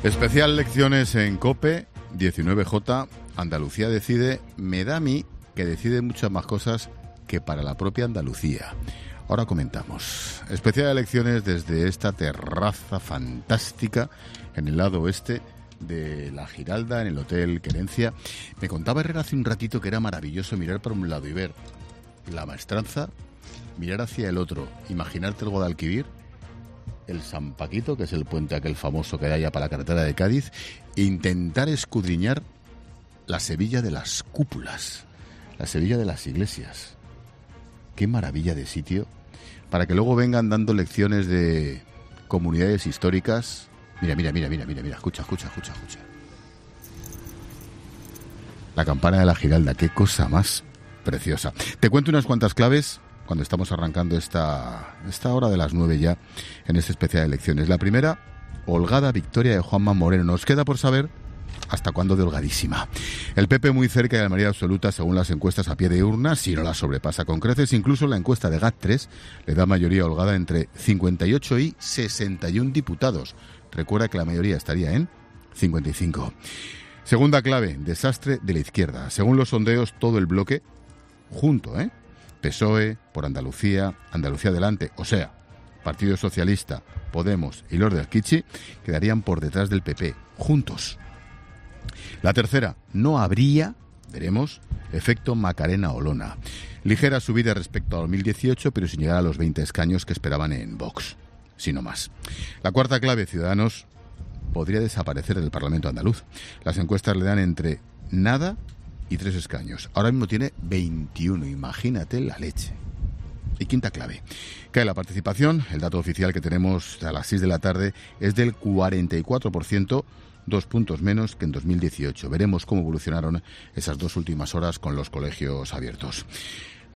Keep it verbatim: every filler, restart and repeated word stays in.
Especial lecciones en COPE, diecinueve J, Andalucía decide, me da a mí que decide muchas más cosas que para la propia Andalucía. Ahora comentamos. Especial elecciones desde esta terraza fantástica en el lado oeste de La Giralda, en el Hotel Querencia. Me contaba Herrera hace un ratito que era maravilloso mirar por un lado y ver la Maestranza, mirar hacia el otro, imaginarte el Guadalquivir, el San Paquito, que es el puente aquel famoso que hay allá para la carretera de Cádiz, e intentar escudriñar la Sevilla de las cúpulas, la Sevilla de las iglesias. Qué maravilla de sitio, para que luego vengan dando lecciones de comunidades históricas. Mira, mira, mira, mira, mira, mira, escucha, escucha, escucha, escucha. La campana de La Giralda, qué cosa más preciosa. Te cuento unas cuantas claves cuando estamos arrancando esta, esta hora de las nueve ya, en este especial de elecciones. La primera, holgada victoria de Juanma Moreno. Nos queda por saber hasta cuándo de holgadísima. El P P muy cerca de la mayoría absoluta según las encuestas a pie de urna, si no la sobrepasa con creces. Incluso la encuesta de GAT tres le da mayoría holgada entre cincuenta y ocho y sesenta y uno diputados. Recuerda que la mayoría estaría en cincuenta y cinco. Segunda clave, desastre de la izquierda. Según los sondeos, todo el bloque junto, ¿eh? P S O E, por Andalucía, Andalucía Adelante, o sea, Partido Socialista, Podemos y los del Kichi, quedarían por detrás del P P, juntos. La tercera, no habría, veremos, efecto Macarena Olona. Ligera subida respecto a dos mil dieciocho, pero sin llegar a los veinte escaños que esperaban en Vox, sino más. La cuarta clave, Ciudadanos podría desaparecer del Parlamento andaluz. Las encuestas le dan entre nada y tres escaños. Ahora mismo tiene veintiuno, imagínate la leche. Y quinta clave, cae la participación. El dato oficial que tenemos a las seis de la tarde es del cuarenta y cuatro por ciento, dos puntos menos que en dos mil dieciocho. Veremos cómo evolucionaron esas dos últimas horas con los colegios abiertos.